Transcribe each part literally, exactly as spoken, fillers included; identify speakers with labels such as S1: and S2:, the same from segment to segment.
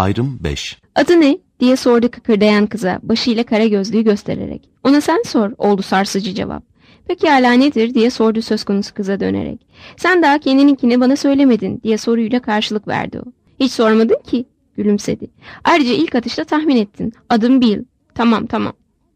S1: Ayrım beş.
S2: Adı ne? Diye sordu kıkırdayan kıza başıyla kara gözlüğü göstererek. Ona sen sor, oldu sarsıcı cevap. Pekala nedir diye sordu söz konusu kıza dönerek. Sen daha kendininkini bana söylemedin diye soruyla karşılık verdi o. Hiç sormadın ki, gülümsedi. Ayrıca ilk atışta tahmin ettin. Adım Bill. Tamam tamam.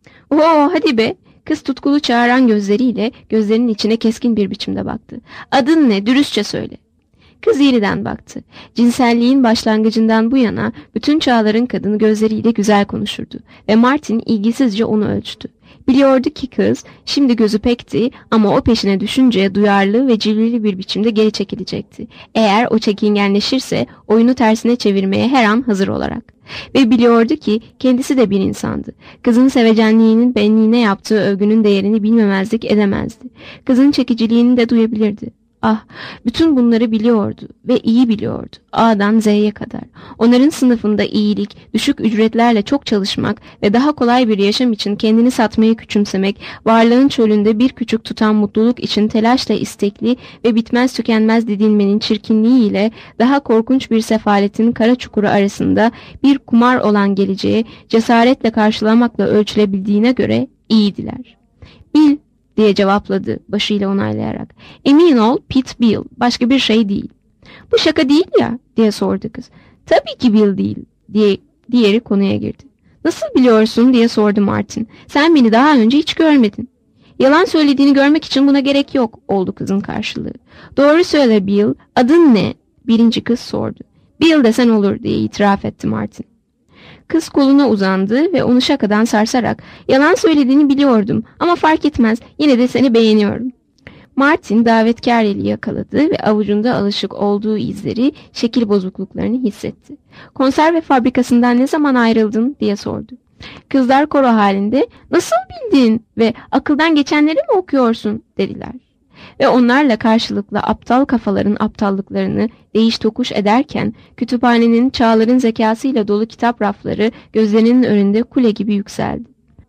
S2: Oo hadi be. Kız tutkulu çağıran gözleriyle gözlerinin içine keskin bir biçimde baktı. Adın ne? Dürüstçe söyle. Kız yeniden baktı. Cinselliğin başlangıcından bu yana bütün çağların kadını gözleriyle güzel konuşurdu ve Martin ilgisizce onu ölçtü. Biliyordu ki kız şimdi gözü pekti ama o peşine düşünce duyarlı ve cilveli bir biçimde geri çekilecekti. Eğer o çekingenleşirse oyunu tersine çevirmeye her an hazır olarak. Ve biliyordu ki kendisi de bir insandı. Kızın sevecenliğinin benliğine yaptığı övgünün değerini bilmemezlik edemezdi. Kızın çekiciliğini de duyabilirdi. Ah, bütün bunları biliyordu ve iyi biliyordu. A'dan Z'ye kadar. Onların sınıfında iyilik, düşük ücretlerle çok çalışmak ve daha kolay bir yaşam için kendini satmayı küçümsemek, varlığın çölünde bir küçük tutan mutluluk için telaşla istekli ve bitmez tükenmez didinmenin çirkinliğiyle daha korkunç bir sefaletin kara çukuru arasında bir kumar olan geleceği cesaretle karşılamakla ölçülebildiğine göre iyiydiler. Bil diye cevapladı başıyla onaylayarak. Emin ol Pete Bill, başka bir şey değil. Bu şaka değil ya diye sordu kız. Tabii ki Bill değil diye diğeri konuya girdi. Nasıl biliyorsun diye sordu Martin. Sen beni daha önce hiç görmedin. Yalan söylediğini görmek için buna gerek yok oldu kızın karşılığı. Doğru söyle Bill, adın ne? Birinci kız sordu. Bill desen olur diye itiraf etti Martin. Kız koluna uzandı ve onu şakadan sarsarak yalan söylediğini biliyordum ama fark etmez yine de seni beğeniyorum. Martin davetkar eli yakaladı ve avucunda alışık olduğu izleri, şekil bozukluklarını hissetti. Konserve fabrikasından ne zaman ayrıldın diye sordu. Kızlar koro halinde nasıl bildin ve akıldan geçenleri mi okuyorsun dediler. Ve onlarla karşılıklı aptal kafaların aptallıklarını değiş tokuş ederken kütüphanenin çağların zekasıyla dolu kitap rafları gözlerinin önünde kule gibi yükseldi.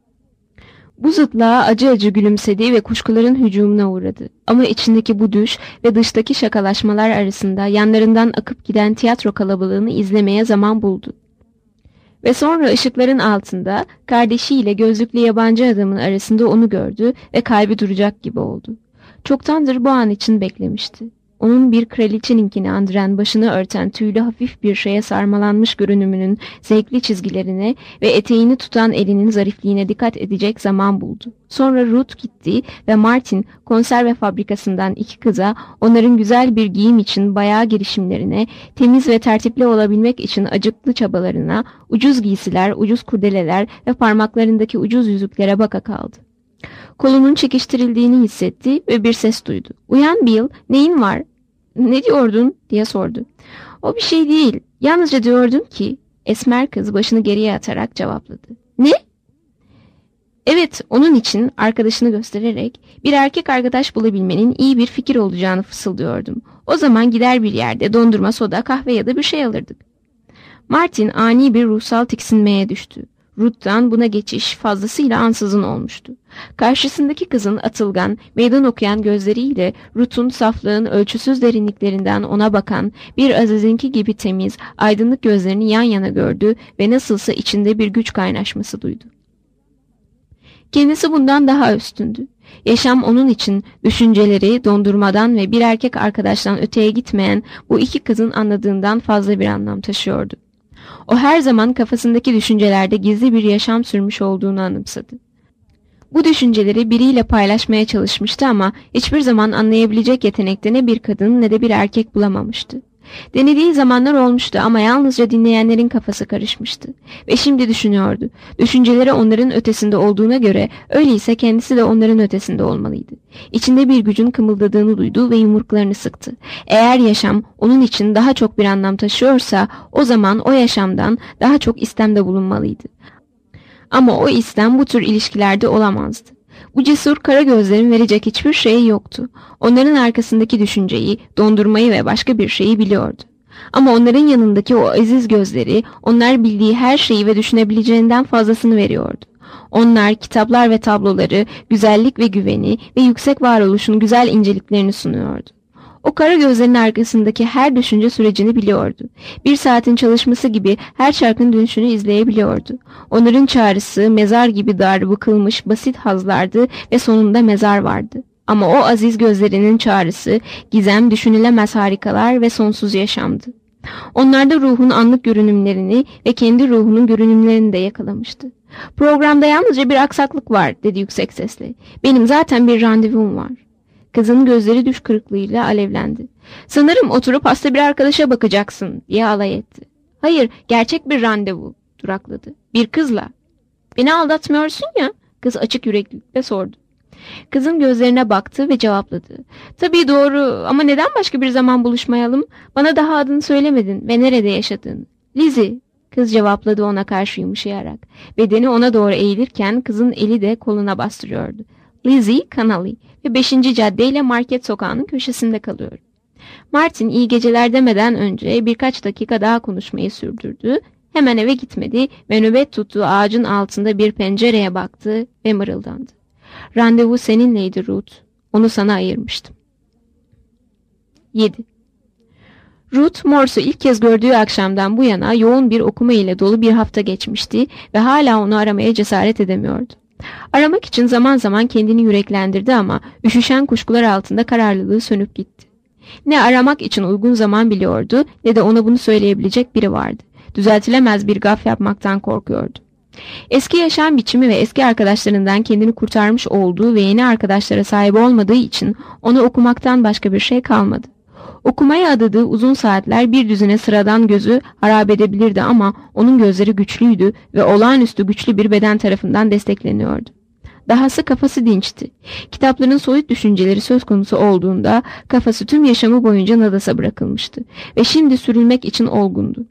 S2: Bu zıtlığa acı acı gülümsedi ve kuşkuların hücumuna uğradı. Ama içindeki bu düş ve dıştaki şakalaşmalar arasında yanlarından akıp giden tiyatro kalabalığını izlemeye zaman buldu. Ve sonra ışıkların altında kardeşiyle gözlüklü yabancı adamın arasında onu gördü ve kalbi duracak gibi oldu. Çoktandır bu an için beklemişti. Onun bir kraliçeninkini andıran başını örten tüylü hafif bir şeye sarmalanmış görünümünün zevkli çizgilerine ve eteğini tutan elinin zarifliğine dikkat edecek zaman buldu. Sonra Ruth gitti ve Martin konserve fabrikasından iki kıza onların güzel bir giyim için bayağı girişimlerine, temiz ve tertipli olabilmek için acıklı çabalarına, ucuz giysiler, ucuz kurdeleler ve parmaklarındaki ucuz yüzüklere baka kaldı. Kolunun çekiştirildiğini hissetti ve bir ses duydu. Uyan Bill, neyin var? Ne diyordun diye sordu. O bir şey değil, yalnızca diyordum ki, esmer kız başını geriye atarak cevapladı. Ne? Evet, onun için arkadaşını göstererek bir erkek arkadaş bulabilmenin iyi bir fikir olacağını fısıldıyordum. O zaman gider bir yerde dondurma, soda, kahve ya da bir şey alırdık. Martin ani bir ruhsal tiksinmeye düştü. Ruth'tan buna geçiş fazlasıyla ansızın olmuştu. Karşısındaki kızın atılgan, meydan okuyan gözleriyle Ruth'un saflığın ölçüsüz derinliklerinden ona bakan bir Aziz'inki gibi temiz, aydınlık gözlerini yan yana gördü ve nasılsa içinde bir güç kaynaşması duydu. Kendisi bundan daha üstündü. Yaşam onun için düşünceleri dondurmadan ve bir erkek arkadaştan öteye gitmeyen bu iki kızın anladığından fazla bir anlam taşıyordu. O her zaman kafasındaki düşüncelerde gizli bir yaşam sürmüş olduğunu anımsadı. Bu düşünceleri biriyle paylaşmaya çalışmıştı ama hiçbir zaman anlayabilecek yetenekte ne bir kadın ne de bir erkek bulamamıştı. Denediği zamanlar olmuştu ama yalnızca dinleyenlerin kafası karışmıştı. Ve şimdi düşünüyordu. Düşünceleri onların ötesinde olduğuna göre öyleyse kendisi de onların ötesinde olmalıydı. İçinde bir gücün kımıldadığını duydu ve yumruklarını sıktı. Eğer yaşam onun için daha çok bir anlam taşıyorsa o zaman o yaşamdan daha çok istemde bulunmalıydı. Ama o istem bu tür ilişkilerde olamazdı. Bu cesur kara gözlerin verecek hiçbir şeyi yoktu. Onların arkasındaki düşünceyi, dondurmayı ve başka bir şeyi biliyordu. Ama onların yanındaki o aziz gözleri, onlar bildiği her şeyi ve düşünebileceğinden fazlasını veriyordu. Onlar kitaplar ve tabloları, güzellik ve güveni ve yüksek varoluşun güzel inceliklerini sunuyordu. O kara gözlerin arkasındaki her düşünce sürecini biliyordu. Bir saatin çalışması gibi her çarkın dönüşünü izleyebiliyordu. Onların çağrısı mezar gibi dar, bıkılmış, basit hazlardı ve sonunda mezar vardı. Ama o aziz gözlerinin çağrısı, gizem, düşünülemez harikalar ve sonsuz yaşamdı. Onlarda ruhun anlık görünümlerini ve kendi ruhunun görünümlerini de yakalamıştı. "Programda yalnızca bir aksaklık var," dedi yüksek sesle. "Benim zaten bir randevum var." Kızın gözleri düş kırıklığıyla alevlendi. "Sanırım oturup hasta bir arkadaşa bakacaksın," diye alay etti. "Hayır, gerçek bir randevu," durakladı. "Bir kızla." "Beni aldatmıyorsun ya?" Kız açık yüreklilikle sordu. Kızın gözlerine baktı ve cevapladı. "Tabii doğru, ama neden başka bir zaman buluşmayalım? Bana daha adını söylemedin ve nerede yaşadığını." "Lizzie," kız cevapladı ona karşı yumuşayarak. Bedeni ona doğru eğilirken kızın eli de koluna bastırıyordu. "Lizzie Connolly ve beşinci caddeyle Market Sokağı'nın köşesinde kalıyor." Martin iyi geceler demeden önce birkaç dakika daha konuşmayı sürdürdü. Hemen eve gitmedi ve nöbet tuttuğu ağacın altında bir pencereye baktı ve mırıldandı. "Randevu seninleydi Ruth. Onu sana ayırmıştım." yedi. Ruth Morse'u ilk kez gördüğü akşamdan bu yana yoğun bir okuma ile dolu bir hafta geçmişti ve hala onu aramaya cesaret edemiyordu. Aramak için zaman zaman kendini yüreklendirdi ama üşüşen kuşkular altında kararlılığı sönüp gitti. Ne aramak için uygun zaman biliyordu ne de ona bunu söyleyebilecek biri vardı. Düzeltilemez bir gaf yapmaktan korkuyordu. Eski yaşam biçimi ve eski arkadaşlarından kendini kurtarmış olduğu ve yeni arkadaşlara sahip olmadığı için ona okumaktan başka bir şey kalmadı. Okumaya adadığı uzun saatler bir düzine sıradan gözü harap edebilirdi ama onun gözleri güçlüydü ve olağanüstü güçlü bir beden tarafından destekleniyordu. Dahası kafası dinçti. Kitapların soyut düşünceleri söz konusu olduğunda kafası tüm yaşamı boyunca nadasa bırakılmıştı ve şimdi sürülmek için olgundu.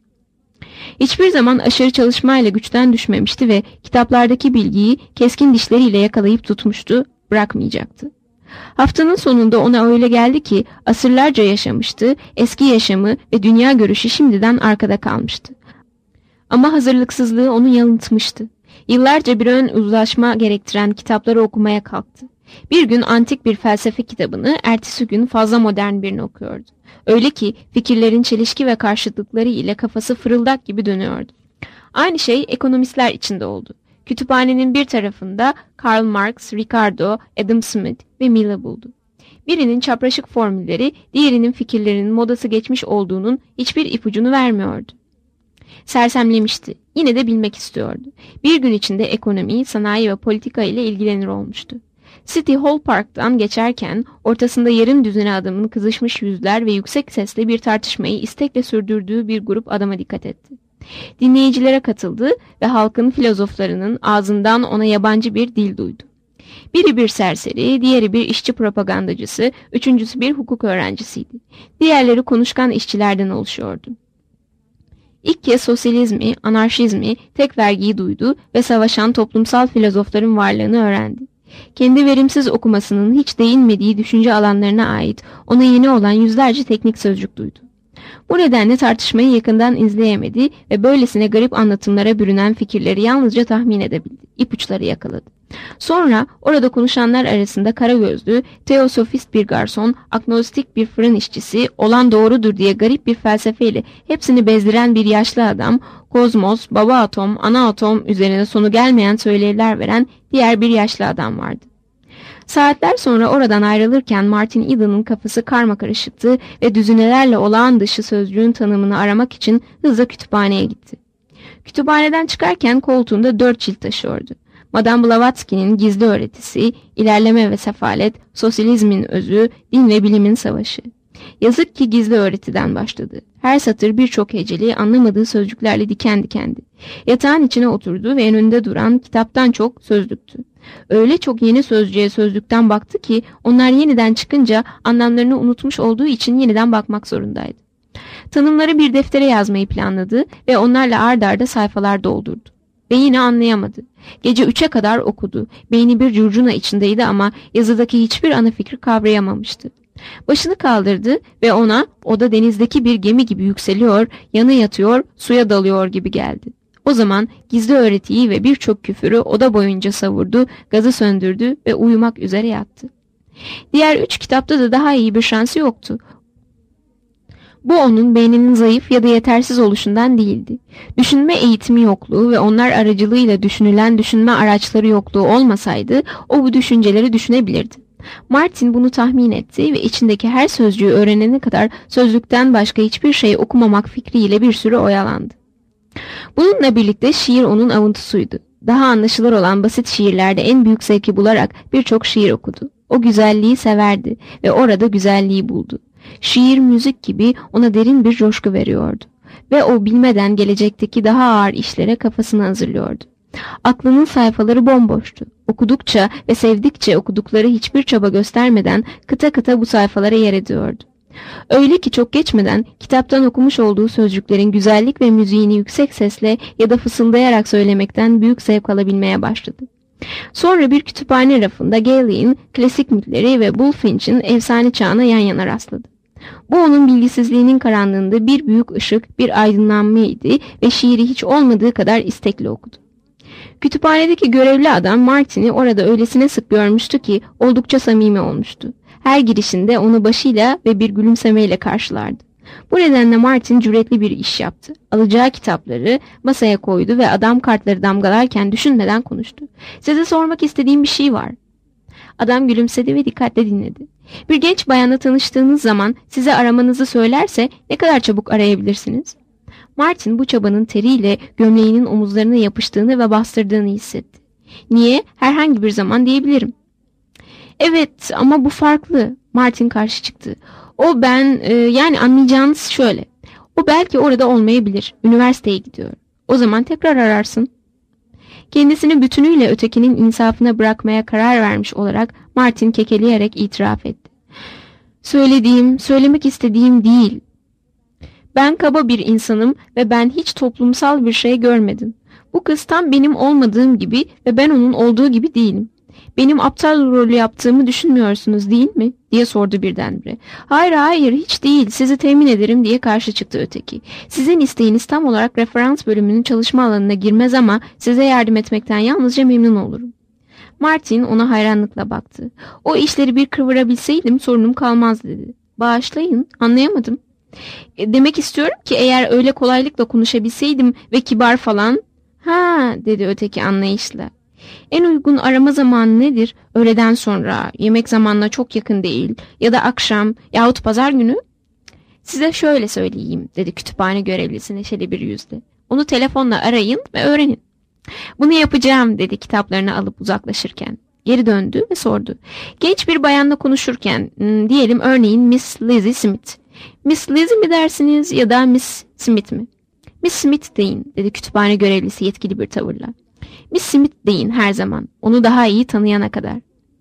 S2: Hiçbir zaman aşırı çalışmayla güçten düşmemişti ve kitaplardaki bilgiyi keskin dişleriyle yakalayıp tutmuştu, bırakmayacaktı. Haftanın sonunda ona öyle geldi ki asırlarca yaşamıştı, eski yaşamı ve dünya görüşü şimdiden arkada kalmıştı. Ama hazırlıksızlığı onu yanıltmıştı. Yıllarca bir ön uzlaşma gerektiren kitapları okumaya kalktı. Bir gün antik bir felsefe kitabını, ertesi gün fazla modern birini okuyordu. Öyle ki fikirlerin çelişki ve karşıtlıkları ile kafası fırıldak gibi dönüyordu. Aynı şey ekonomistler için de oldu. Kütüphanenin bir tarafında Karl Marx, Ricardo, Adam Smith ve Mill'i buldu. Birinin çapraşık formülleri, diğerinin fikirlerinin modası geçmiş olduğunun hiçbir ipucunu vermiyordu. Sersemlemişti. Yine de bilmek istiyordu. Bir gün içinde ekonomi, sanayi ve politika ile ilgilenir olmuştu. City Hall Park'tan geçerken ortasında yarım düzine adamın kızışmış yüzler ve yüksek sesle bir tartışmayı istekle sürdürdüğü bir grup adama dikkat etti. Dinleyicilere katıldı ve halkın filozoflarının ağzından ona yabancı bir dil duydu. Biri bir serseri, diğeri bir işçi propagandacısı, üçüncüsü bir hukuk öğrencisiydi. Diğerleri konuşkan işçilerden oluşuyordu. İlk kez sosyalizmi, anarşizmi, tek vergiyi duydu ve savaşan toplumsal filozofların varlığını öğrendi. Kendi verimsiz okumasının hiç değinmediği düşünce alanlarına ait ona yeni olan yüzlerce teknik sözcük duydu. Bu nedenle tartışmayı yakından izleyemedi ve böylesine garip anlatımlara bürünen fikirleri yalnızca tahmin edebildi, ipuçları yakaladı. Sonra orada konuşanlar arasında kara gözlü, teosofist bir garson, agnostik bir fırın işçisi, olan doğrudur diye garip bir felsefeyle hepsini bezdiren bir yaşlı adam, kozmos, baba atom, ana atom üzerine sonu gelmeyen söylevler veren diğer bir yaşlı adam vardı. Saatler sonra oradan ayrılırken Martin Eden'ın kafası karmakarışıktı ve düzinelerle olağan dışı sözcüğün tanımını aramak için hızla kütüphaneye gitti. Kütüphaneden çıkarken koltuğunda dört cilt taşıyordu. Madame Blavatsky'nin gizli öğretisi, ilerleme ve sefalet, sosyalizmin özü, din ve bilimin savaşı. Yazık ki gizli öğretiden başladı. Her satır birçok heceli, anlamadığı sözcüklerle diken dikendi. Yatağın içine oturdu ve önünde duran kitaptan çok sözlüktü. Öyle çok yeni sözcüğe sözlükten baktı ki onlar yeniden çıkınca anlamlarını unutmuş olduğu için yeniden bakmak zorundaydı. Tanımları bir deftere yazmayı planladı ve onlarla ard arda sayfalar doldurdu. Ve yine anlayamadı. Gece üçe kadar okudu. Beyni bir curcuna içindeydi ama yazıdaki hiçbir ana fikri kavrayamamıştı. Başını kaldırdı ve ona oda denizdeki bir gemi gibi yükseliyor, yana yatıyor, suya dalıyor gibi geldi. O zaman gizli öğretiyi ve birçok küfürü oda boyunca savurdu, gazı söndürdü ve uyumak üzere yattı. Diğer üç kitapta da daha iyi bir şansı yoktu. Bu onun beyninin zayıf ya da yetersiz oluşundan değildi. Düşünme eğitimi yokluğu ve onlar aracılığıyla düşünülen düşünme araçları yokluğu olmasaydı o bu düşünceleri düşünebilirdi. Martin bunu tahmin etti ve içindeki her sözcüğü öğrenene kadar sözlükten başka hiçbir şey okumamak fikriyle bir süre oyalandı. Bununla birlikte şiir onun avuntusuydu. Daha anlaşılır olan basit şiirlerde en büyük zevki bularak birçok şiir okudu. O güzelliği severdi ve orada güzelliği buldu. Şiir müzik gibi ona derin bir coşku veriyordu. Ve o bilmeden gelecekteki daha ağır işlere kafasını hazırlıyordu. Aklının sayfaları bomboştu. Okudukça ve sevdikçe okudukları hiçbir çaba göstermeden kıta kıta bu sayfalara yer ediyordu. Öyle ki çok geçmeden kitaptan okumuş olduğu sözcüklerin güzellik ve müziğini yüksek sesle ya da fısıldayarak söylemekten büyük zevk alabilmeye başladı. Sonra bir kütüphane rafında Gailey'in klasik mitleri ve Bulfinch'in efsane çağına yan yana rastladı. Bu onun bilgisizliğinin karanlığında bir büyük ışık, bir aydınlanmaydı ve şiiri hiç olmadığı kadar istekli okudu. Kütüphanedeki görevli adam Martin'i orada öylesine sık görmüştü ki oldukça samimi olmuştu. Her girişinde onu başıyla ve bir gülümsemeyle karşılardı. Bu nedenle Martin cüretli bir iş yaptı. Alacağı kitapları masaya koydu ve adam kartları damgalarken düşünmeden konuştu. "Size sormak istediğim bir şey var." Adam gülümsedi ve dikkatle dinledi. "Bir genç bayanla tanıştığınız zaman size aramanızı söylerse ne kadar çabuk arayabilirsiniz?" Martin bu çabanın teriyle gömleğinin omuzlarına yapıştığını ve bastırdığını hissetti. "Niye? Herhangi bir zaman diyebilirim." "Evet ama bu farklı." Martin karşı çıktı. "O ben e, yani anlayacağınız şöyle. O belki orada olmayabilir. Üniversiteye gidiyor. O zaman tekrar ararsın." Kendisini bütünüyle ötekinin insafına bırakmaya karar vermiş olarak Martin kekeleyerek itiraf etti. "Söylediğim, söylemek istediğim değil. Ben kaba bir insanım ve ben hiç toplumsal bir şey görmedim. Bu kız tam benim olmadığım gibi ve ben onun olduğu gibi değilim. Benim aptal rolü yaptığımı düşünmüyorsunuz değil mi?" diye sordu birdenbire. "Hayır hayır hiç değil, sizi temin ederim," diye karşı çıktı öteki. "Sizin isteğiniz tam olarak referans bölümünün çalışma alanına girmez ama size yardım etmekten yalnızca memnun olurum." Martin ona hayranlıkla baktı. "O işleri bir kıvırabilseydim sorunum kalmaz," dedi. "Bağışlayın, anlayamadım." E, "demek istiyorum ki eğer öyle kolaylıkla konuşabilseydim ve kibar falan..." "Ha," dedi öteki anlayışla. "En uygun arama zamanı nedir? Öğleden sonra, yemek zamanına çok yakın değil ya da akşam yahut pazar günü?" "Size şöyle söyleyeyim," dedi kütüphane görevlisi neşeli bir yüzle. "Onu telefonla arayın ve öğrenin." "Bunu yapacağım," dedi kitaplarını alıp uzaklaşırken. Geri döndü ve sordu. "Genç bir bayanla konuşurken, diyelim örneğin Miss Lizzie Smith. Miss Lizzie mi dersiniz ya da Miss Smith mi?" "Miss Smith deyin," dedi kütüphane görevlisi yetkili bir tavırla. "Miss Smith deyin her zaman, onu daha iyi tanıyana kadar."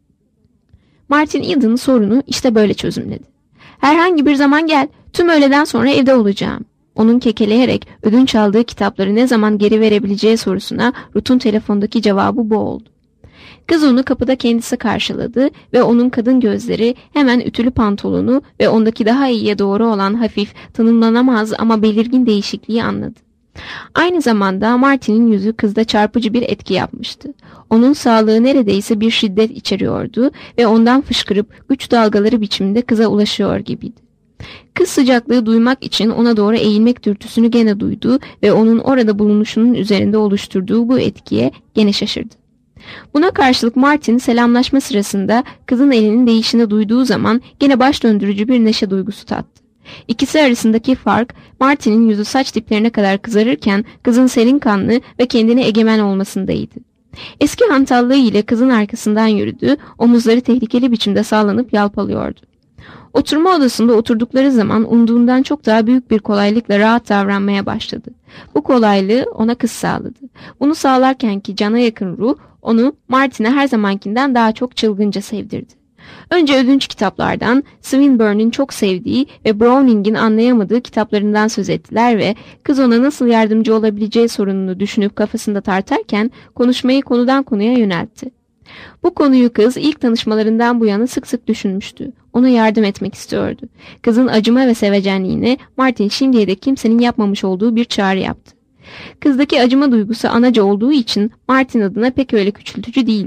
S2: Martin Eden sorunu işte böyle çözümledi. "Herhangi bir zaman gel, tüm öğleden sonra evde olacağım." Onun kekeleyerek ödünç aldığı kitapları ne zaman geri verebileceği sorusuna Ruth'un telefondaki cevabı bu oldu. Kız onu kapıda kendisi karşıladı ve onun kadın gözleri hemen ütülü pantolonu ve ondaki daha iyiye doğru olan hafif, tanımlanamaz ama belirgin değişikliği anladı. Aynı zamanda Martin'in yüzü kızda çarpıcı bir etki yapmıştı. Onun sağlığı neredeyse bir şiddet içeriyordu ve ondan fışkırıp güç dalgaları biçiminde kıza ulaşıyor gibiydi. Kız sıcaklığı duymak için ona doğru eğilmek dürtüsünü gene duydu ve onun orada bulunuşunun üzerinde oluşturduğu bu etkiye gene şaşırdı. Buna karşılık Martin selamlaşma sırasında kızın elinin değişini duyduğu zaman gene baş döndürücü bir neşe duygusu tattı. İkisi arasındaki fark Martin'in yüzü saç diplerine kadar kızarırken kızın serin kanlı ve kendine egemen olmasındaydı. Eski hantallığı ile kızın arkasından yürüdü, omuzları tehlikeli biçimde sallanıp yalpalıyordu. Oturma odasında oturdukları zaman umduğundan çok daha büyük bir kolaylıkla rahat davranmaya başladı. Bu kolaylığı ona kız sağladı. Bunu sağlarken ki cana yakın ruh onu Martin'e her zamankinden daha çok çılgınca sevdirdi. Önce ödünç kitaplardan, Swinburne'in çok sevdiği ve Browning'in anlayamadığı kitaplarından söz ettiler ve kız ona nasıl yardımcı olabileceği sorununu düşünüp kafasında tartarken konuşmayı konudan konuya yöneltti. Bu konuyu kız ilk tanışmalarından bu yana sık sık düşünmüştü. Ona yardım etmek istiyordu. Kızın acıma ve sevecenliğine Martin şimdiye dek kimsenin yapmamış olduğu bir çağrı yaptı. Kızdaki acıma duygusu anaca olduğu için Martin adına pek öyle küçültücü değildi.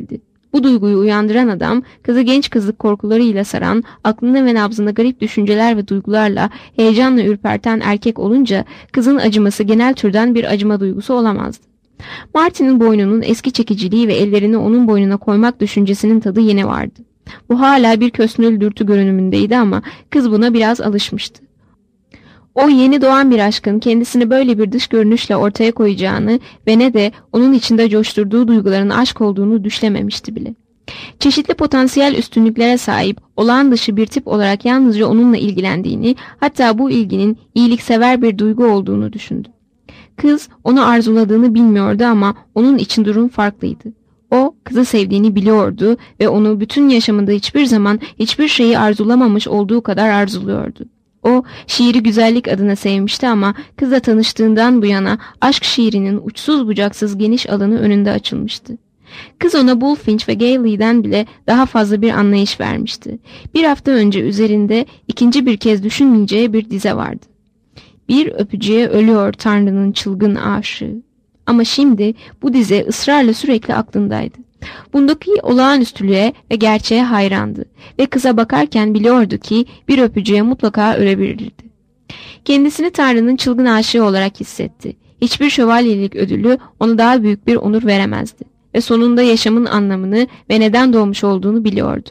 S2: Bu duyguyu uyandıran adam, kızı genç kızlık korkularıyla saran, aklına ve nabzına garip düşünceler ve duygularla heyecanla ürperten erkek olunca kızın acıması genel türden bir acıma duygusu olamazdı. Martin'in boynunun eski çekiciliği ve ellerini onun boynuna koymak düşüncesinin tadı yine vardı. Bu hala bir kösnül dürtü görünümündeydi ama kız buna biraz alışmıştı. O yeni doğan bir aşkın kendisini böyle bir dış görünüşle ortaya koyacağını ve ne de onun içinde coşturduğu duyguların aşk olduğunu düşlememişti bile. Çeşitli potansiyel üstünlüklere sahip, olağan dışı bir tip olarak yalnızca onunla ilgilendiğini, hatta bu ilginin iyiliksever bir duygu olduğunu düşündü. Kız onu arzuladığını bilmiyordu ama onun için durum farklıydı. O, kızı sevdiğini biliyordu ve onu bütün yaşamında hiçbir zaman hiçbir şeyi arzulamamış olduğu kadar arzuluyordu. O, şiiri güzellik adına sevmişti ama kızla tanıştığından bu yana aşk şiirinin uçsuz bucaksız geniş alanı önünde açılmıştı. Kız ona Bulfinch ve Gayley'den bile daha fazla bir anlayış vermişti. Bir hafta önce üzerinde ikinci bir kez düşünmeyeceği bir dize vardı. Bir öpücüğe ölüyor Tanrı'nın çılgın aşığı. Ama şimdi bu dize ısrarla sürekli aklındaydı. Bundaki olağanüstülüğe ve gerçeğe hayrandı ve kıza bakarken biliyordu ki bir öpücüğe mutlaka ölebilirdi. Kendisini Tanrı'nın çılgın aşığı olarak hissetti. Hiçbir şövalyelik ödülü ona daha büyük bir onur veremezdi ve sonunda yaşamın anlamını ve neden doğmuş olduğunu biliyordu.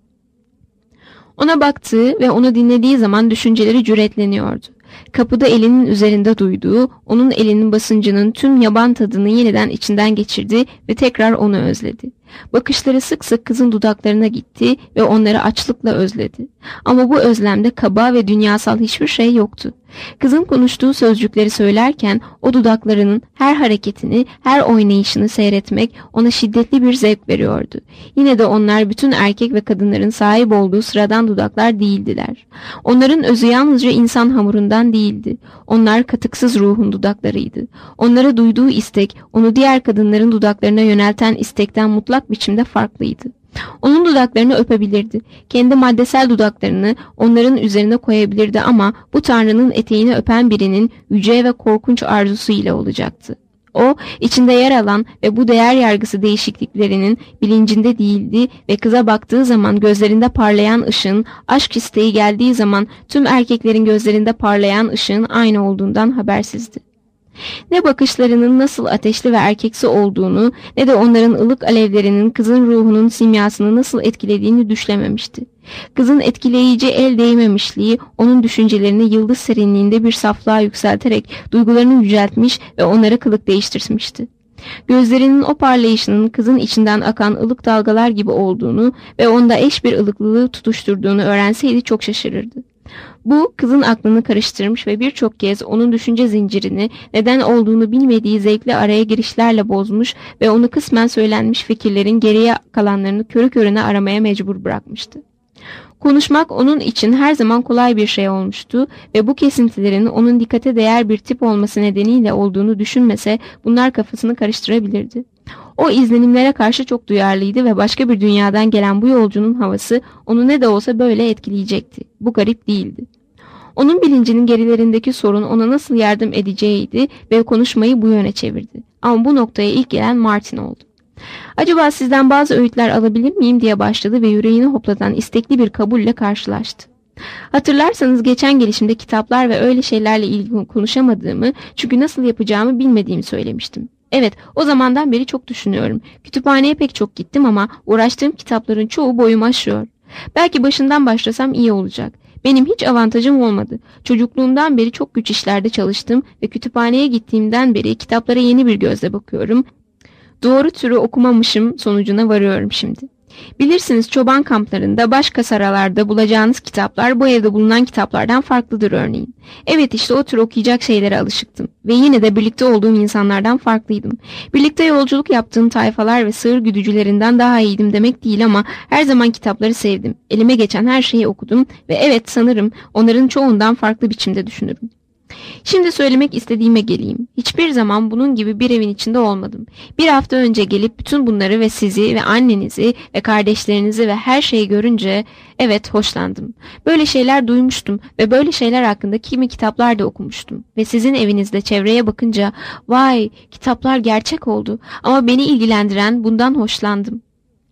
S2: Ona baktığı ve onu dinlediği zaman düşünceleri cüretleniyordu. Kapıda elinin üzerinde duyduğu, onun elinin basıncının tüm yaban tadını yeniden içinden geçirdi ve tekrar onu özledi. Bakışları sık sık kızın dudaklarına gitti ve onları açlıkla özledi. Ama bu özlemde kaba ve dünyasal hiçbir şey yoktu. Kızın konuştuğu sözcükleri söylerken o dudaklarının her hareketini, her oynayışını seyretmek ona şiddetli bir zevk veriyordu. Yine de onlar bütün erkek ve kadınların sahip olduğu sıradan dudaklar değildiler. Onların özü yalnızca insan hamurundan değildi. Onlar katıksız ruhun dudaklarıydı. Onlara duyduğu istek, onu diğer kadınların dudaklarına yönelten istekten mutlak biçimde farklıydı. Onun dudaklarını öpebilirdi. Kendi maddesel dudaklarını onların üzerine koyabilirdi ama bu Tanrı'nın eteğini öpen birinin yüce ve korkunç arzusu ile olacaktı. O, içinde yer alan ve bu değer yargısı değişikliklerinin bilincinde değildi ve kıza baktığı zaman gözlerinde parlayan ışığın, aşk isteği geldiği zaman tüm erkeklerin gözlerinde parlayan ışığın aynı olduğundan habersizdi. Ne bakışlarının nasıl ateşli ve erkeksi olduğunu ne de onların ılık alevlerinin kızın ruhunun simyasını nasıl etkilediğini düşlememişti. Kızın etkileyici el değmemişliği onun düşüncelerini yıldız serinliğinde bir saflığa yükselterek duygularını yüceltmiş ve onları kılık değiştirmişti. Gözlerinin o parlayışının kızın içinden akan ılık dalgalar gibi olduğunu ve onda eş bir ılıklılığı tutuşturduğunu öğrenseydi çok şaşırırdı. Bu kızın aklını karıştırmış ve birçok kez onun düşünce zincirini neden olduğunu bilmediği zevkli araya girişlerle bozmuş ve onu kısmen söylenmiş fikirlerin geriye kalanlarını körü körüne aramaya mecbur bırakmıştı. Konuşmak onun için her zaman kolay bir şey olmuştu ve bu kesintilerin onun dikkate değer bir tip olması nedeniyle olduğunu düşünmese bunlar kafasını karıştırabilirdi. O izlenimlere karşı çok duyarlıydı ve başka bir dünyadan gelen bu yolcunun havası onu ne de olsa böyle etkileyecekti. Bu garip değildi. Onun bilincinin gerilerindeki sorun ona nasıl yardım edeceğiydi ve konuşmayı bu yöne çevirdi. Ama bu noktaya ilk gelen Martin oldu. "Acaba sizden bazı öğütler alabilir miyim?" diye başladı ve yüreğini hoplatan istekli bir kabulle karşılaştı. Hatırlarsanız geçen gelişimde kitaplar ve öyle şeylerle ilgili konuşamadığımı çünkü nasıl yapacağımı bilmediğimi söylemiştim. Evet, o zamandan beri çok düşünüyorum. Kütüphaneye pek çok gittim ama uğraştığım kitapların çoğu boyumu aşıyor. Belki başından başlasam iyi olacak. Benim hiç avantajım olmadı. Çocukluğumdan beri çok güç işlerde çalıştım ve kütüphaneye gittiğimden beri kitaplara yeni bir gözle bakıyorum. Doğru türü okumamışım sonucuna varıyorum şimdi. Bilirsiniz çoban kamplarında, baş kasaralarda bulacağınız kitaplar bu evde bulunan kitaplardan farklıdır örneğin. Evet işte o tür okuyacak şeylere alışıktım. Ve yine de birlikte olduğum insanlardan farklıydım. Birlikte yolculuk yaptığım tayfalar ve sığır güdücülerinden daha iyiydim demek değil ama her zaman kitapları sevdim. Elime geçen her şeyi okudum ve evet sanırım onların çoğundan farklı biçimde düşünürüm. Şimdi söylemek istediğime geleyim. Hiçbir zaman bunun gibi bir evin içinde olmadım. Bir hafta önce gelip bütün bunları ve sizi ve annenizi ve kardeşlerinizi ve her şeyi görünce evet hoşlandım. Böyle şeyler duymuştum ve böyle şeyler hakkında kimi kitaplar da okumuştum. Ve sizin evinizde çevreye bakınca vay kitaplar gerçek oldu ama beni ilgilendiren bundan hoşlandım.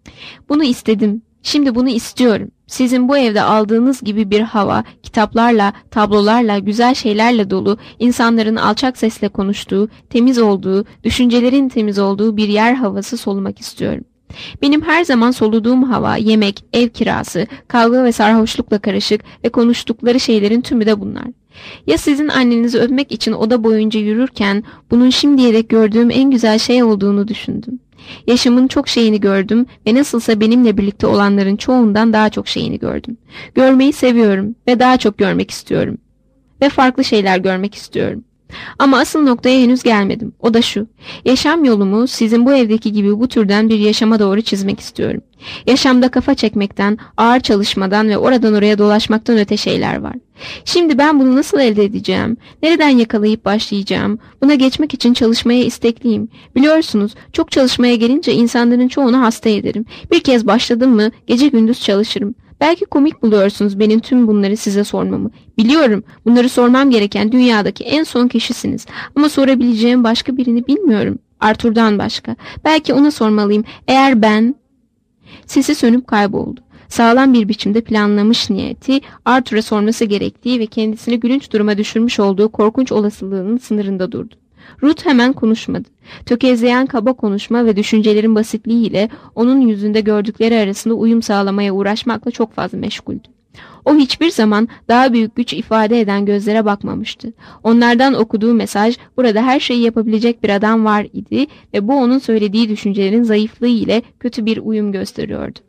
S2: Bunu istedim. Şimdi bunu istiyorum. Sizin bu evde aldığınız gibi bir hava, kitaplarla, tablolarla, güzel şeylerle dolu, insanların alçak sesle konuştuğu, temiz olduğu, düşüncelerin temiz olduğu bir yer havası solumak istiyorum. Benim her zaman soluduğum hava, yemek, ev kirası, kavga ve sarhoşlukla karışık ve konuştukları şeylerin tümü de bunlar. Ya sizin annenizi öpmek için oda boyunca yürürken bunun şimdiye dek gördüğüm en güzel şey olduğunu düşündüm. Yaşamın çok şeyini gördüm ve nasılsa benimle birlikte olanların çoğundan daha çok şeyini gördüm. Görmeyi seviyorum ve daha çok görmek istiyorum. Ve farklı şeyler görmek istiyorum. Ama asıl noktaya henüz gelmedim. O da şu. Yaşam yolumu sizin bu evdeki gibi bu türden bir yaşama doğru çizmek istiyorum. Yaşamda kafa çekmekten, ağır çalışmadan ve oradan oraya dolaşmaktan öte şeyler var. Şimdi ben bunu nasıl elde edeceğim? Nereden yakalayıp başlayacağım? Buna geçmek için çalışmaya istekliyim. Biliyorsunuz, çok çalışmaya gelince insanların çoğunu hasta ederim. Bir kez başladım mı gece gündüz çalışırım. Belki komik buluyorsunuz benim tüm bunları size sormamı. Biliyorum, bunları sormam gereken dünyadaki en son kişisiniz. Ama sorabileceğim başka birini bilmiyorum. Arthur'dan başka. Belki ona sormalıyım. Eğer ben... Sesi sönüp kayboldu. Sağlam bir biçimde planlamış niyeti, Arthur'a sorması gerektiği ve kendisini gülünç duruma düşürmüş olduğu korkunç olasılığının sınırında durdu. Ruth hemen konuşmadı. Tökezleyen kaba konuşma ve düşüncelerin basitliğiyle onun yüzünde gördükleri arasında uyum sağlamaya uğraşmakla çok fazla meşguldü. O hiçbir zaman daha büyük güç ifade eden gözlere bakmamıştı. Onlardan okuduğu mesaj burada her şeyi yapabilecek bir adam var idi ve bu onun söylediği düşüncelerin zayıflığı ile kötü bir uyum gösteriyordu.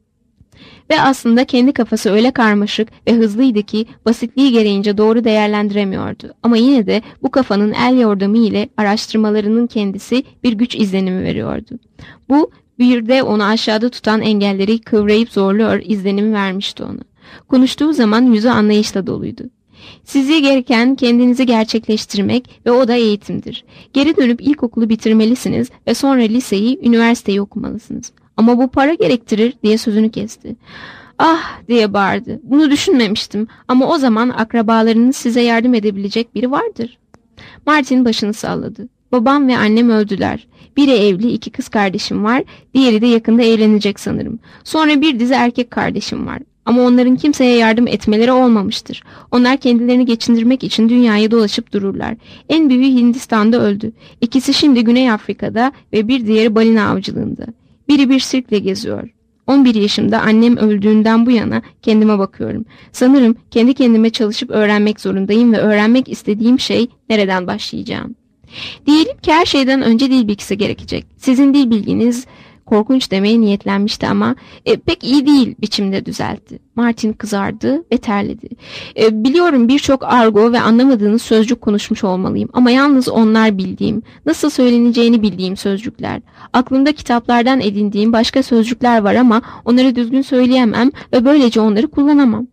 S2: Ve aslında kendi kafası öyle karmaşık ve hızlıydı ki basitliği gereğince doğru değerlendiremiyordu. Ama yine de bu kafanın el yordamı ile araştırmalarının kendisi bir güç izlenimi veriyordu. Bu bir de onu aşağıda tutan engelleri kıvrayıp zorluyor izlenimi vermişti ona. Konuştuğu zaman yüzü anlayışla doluydu. Sizi gereken kendinizi gerçekleştirmek ve o da eğitimdir. Geri dönüp ilkokulu bitirmelisiniz ve sonra liseyi, üniversiteyi okumalısınız. Ama bu para gerektirir diye sözünü kesti. Ah diye bağırdı. Bunu düşünmemiştim ama o zaman akrabalarınız size yardım edebilecek biri vardır. Martin başını salladı. Babam ve annem öldüler. Biri evli, iki kız kardeşim var. Diğeri de yakında evlenecek sanırım. Sonra bir dizi erkek kardeşim var. Ama onların kimseye yardım etmeleri olmamıştır. Onlar kendilerini geçindirmek için dünyayı dolaşıp dururlar. En büyüğü Hindistan'da öldü. İkisi şimdi Güney Afrika'da ve bir diğeri balina avcılığında. Biri bir sirkle geziyor. on bir yaşımda annem öldüğünden bu yana kendime bakıyorum. Sanırım kendi kendime çalışıp öğrenmek zorundayım ve öğrenmek istediğim şey nereden başlayacağım. Diyelim ki her şeyden önce dil bilgisi gerekecek. Sizin dil bilginiz korkunç demeye niyetlenmişti ama e, pek iyi değil biçimde düzeltti. Martin kızardı ve terledi. E, biliyorum birçok argo ve anlamadığınız sözcük konuşmuş olmalıyım ama yalnız onlar bildiğim, nasıl söyleneceğini bildiğim sözcükler. Aklımda kitaplardan edindiğim başka sözcükler var ama onları düzgün söyleyemem ve böylece onları kullanamam.